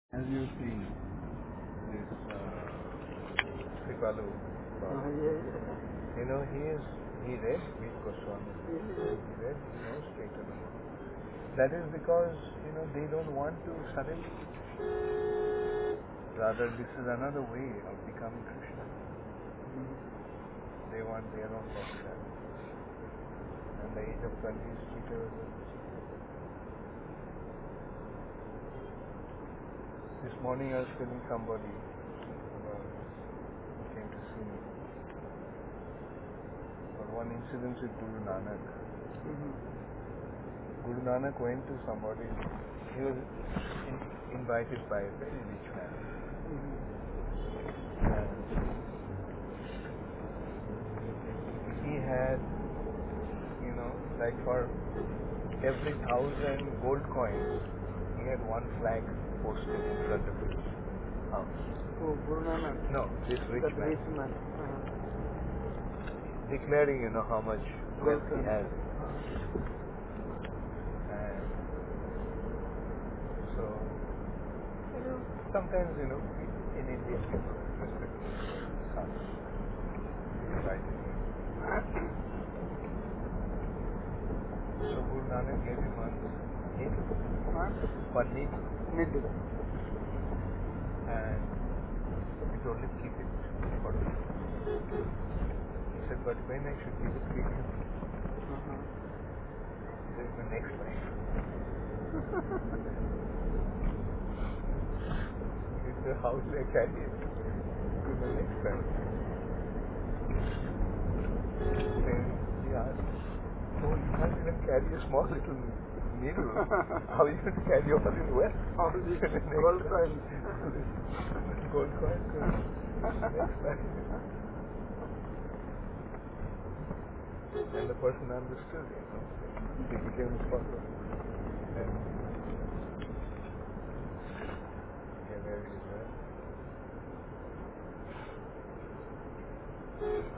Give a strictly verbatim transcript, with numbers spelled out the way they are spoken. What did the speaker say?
As you see, this uh, Kripalu Baba, Uh, yeah, yeah. you know, he is he read Veer Goswami. Yeah. He read, he knows Chaitanya. That is because you know they don't want to surrender. Rather, this is another way of becoming Krishna. Mm. They want their own popularity. And the age of twenty is cheaper as well. This morning I was telling somebody about who came to see me about one incident with Guru Nanak. Mm-hmm. Guru Nanak went to somebody. He was in, invited by a very rich man. Mm-hmm. And he had, you know, like for every thousand gold coins, he had one flag posted in front of his house. Oh, Guru Nanak. No, this rich That man. rich man. Uh-huh. Declaring, you know, how much wealth he Gold has. Uh-huh. And so, you know, sometimes, you know, in India, people respect their sons. They invited him. So Guru Nanak gave him one needle, Huh? one needle, Needle. and he told him keep it for me. He said, but when I should give it to you? Uh-huh. He said, the next life. He said, how will I carry it to the next life? Then he asked, oh, you can't even carry a small little needle. How are you going to carry all this wealth? All these To the next gold life? coins. Gold coin to the next life. And the person understood, you know. He became his follower. And yeah, there he is, right?